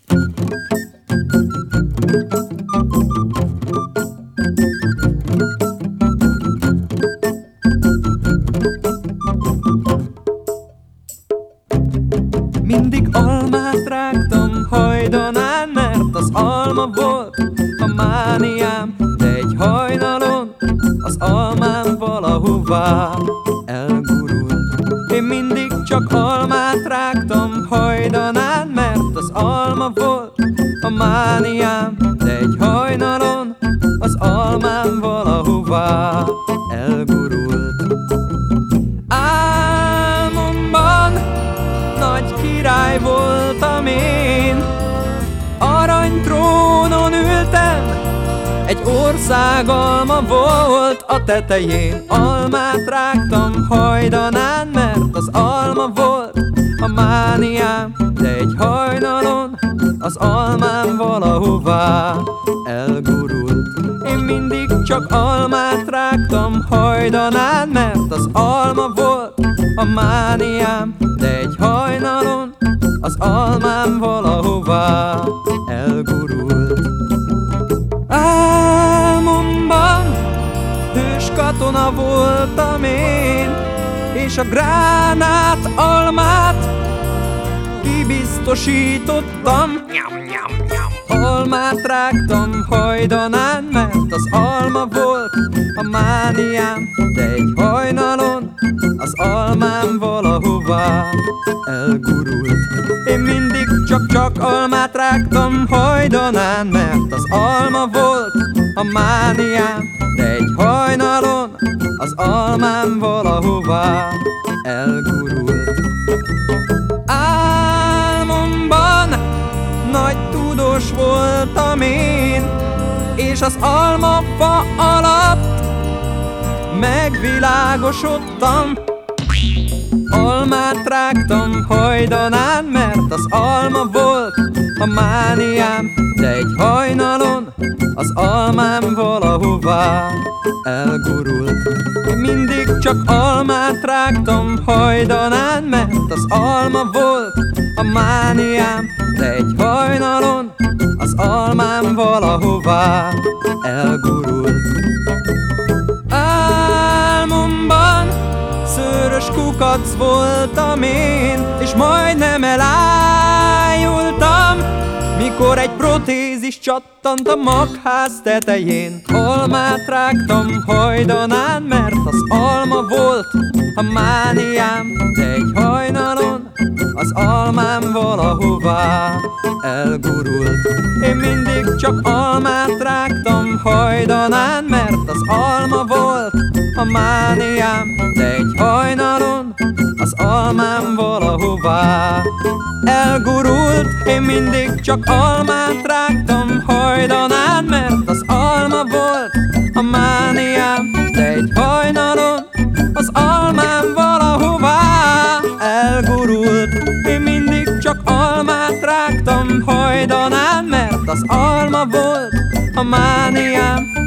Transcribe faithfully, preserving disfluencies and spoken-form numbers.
Mindig almát rágtam hajdanán, mert az alma volt a mániám. De egy hajnalon az almám valahová elgurult. Én mindig csak almát rágtam hajdanán, mert az alma volt a mániám. De egy hajnalon az almám valahová elgurult. Álmomban nagy király voltam én, aranytrónon ültem, egy ország alma volt a tetején. Almát rágtam hajdanán, mert az alma volt a mániám. De egy hajnalon az almám valahová elgurult. Én mindig csak almát rágtam hajdanán, mert az alma volt a mániám. De egy hajnalon az almám valahová elgurult. Álmomban hős katona voltam én, és a gránát almát kibiztosítottam. Almát rágtam hajdanán, mert az alma volt a mániám. De egy hajnalon az almám valahová elgurult. Én mindig csak-csak almát rágtam hajdanán, mert az alma volt a mániám. De egy hajnalon az almám valahová elgurult. Álmomban nagy tudós voltam én, és az almafa alatt megvilágosodtam. Almát rágtam hajdanán, mert az alma volt a mániám. De egy hajnalon az almám valahová elgurult. Én mindig csak almát rágtam hajdanán, mert az alma volt a mániám. De egy hajnalon az almám valahová elgurult. Álmomban szőrös kukac voltam én, és majdnem elájultam, mikor egy protézis csattant a magház tetején. Almát rágtam hajdanán, mert az alma volt a mániám. De egy hajnalon az almám valahová elgurult. Én mindig csak almát rágtam hajdanán, mert az alma volt a mániám. De egy hajnalon az almám valahová elgurult. Én mindig csak almát rágtam hajdanán, mert az alma volt a mániám. De egy hajnalon az almám valahová elgurult. Én mindig csak almát rágtam hajdanán, mert az alma volt a mániám.